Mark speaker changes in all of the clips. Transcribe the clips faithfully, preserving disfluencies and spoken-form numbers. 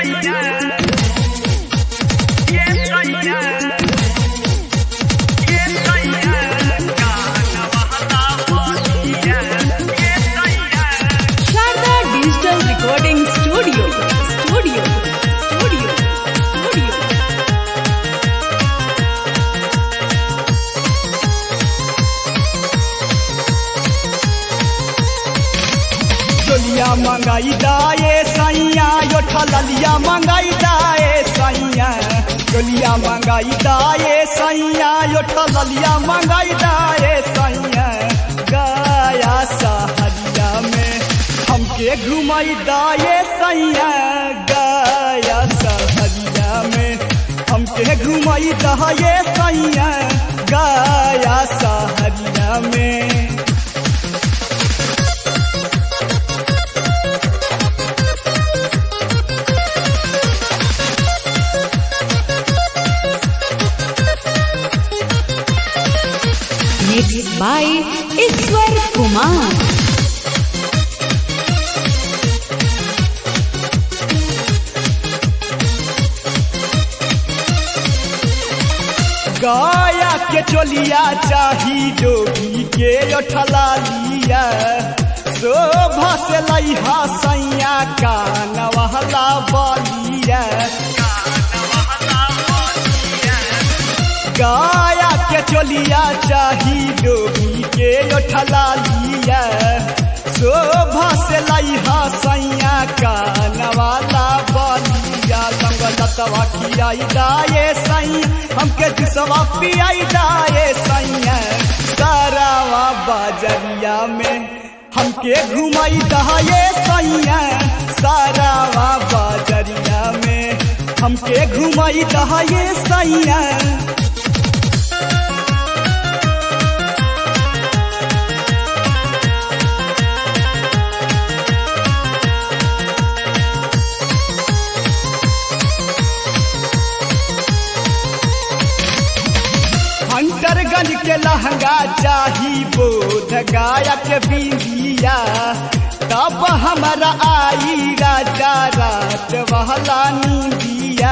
Speaker 1: चोलिया मंगाई दाए सैया यो ठललिया मंगाई दाए सैया चोलिया मंगाई दाए सैया यो ठललिया मंगाई दाए सैया गया सहरिया में हमके घुमाई दाए सैया गया सहरिया में हमके घुमाई दाए सैया गया सहरिया में।
Speaker 2: Mixed by Iswar Kumar.
Speaker 1: गाया के चोलिया चाही जोगी के उठला लिया शोभा से लइहा सैया कान वहला बलिया गाया के चोलिया चाही डोगी के उठला लिया शोभा से लइहा सैया कान वाला बलिया लंगलतवा खियाई दाए सैया हमके जुसवा पियाई दाए सैया सारावा बाजरिया में हमके घुमाई दाए सैया सारावा बाजरिया में हमके घुमाई दाए सैया। हंटरगंज के लहंगा चाही बोध गाया के बिंदिया तब हमारा आई राजा रात वहला नींदिया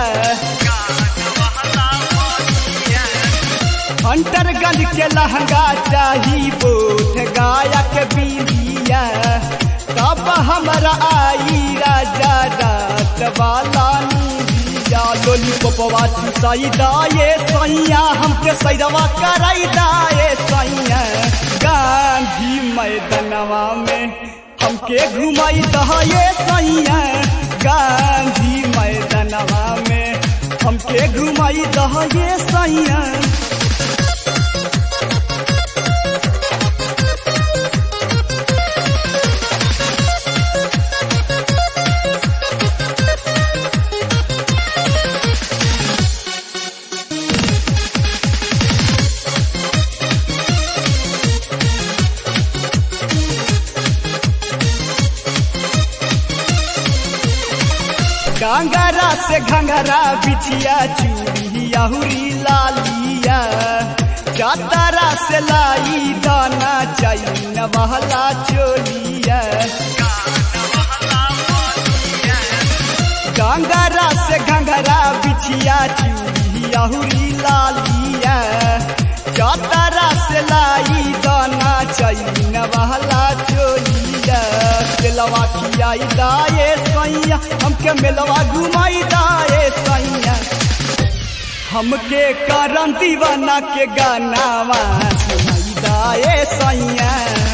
Speaker 1: हंटरगंज के लहंगा चाही बोध गाया के बिंदिया तब हमारा आई राजा रात वाला लोली पपवा चुसाई दाए सैया हमके सैरवा कराई दाए सैया गांधी मैदानवा में हमके घुमाई दाए सैया गांधी मैदानवा में हमके घुमाई दाए सैया। घंगरा से घंगरा बिछिया चूड़ी अहुरी लालिया चादरा से लाई दाना चाइन बहला चोलिया घंगरा से घंगरा बिछिया चूड़ी अहुरी लालिया चादरा से लाई दाना चाइन बहला चोलिया मेलवा खियाई दाए सैया हमके मेलवा घुमाई दाए सैया हमके करन दीवाना के गानावा सुनाई दाए सैया।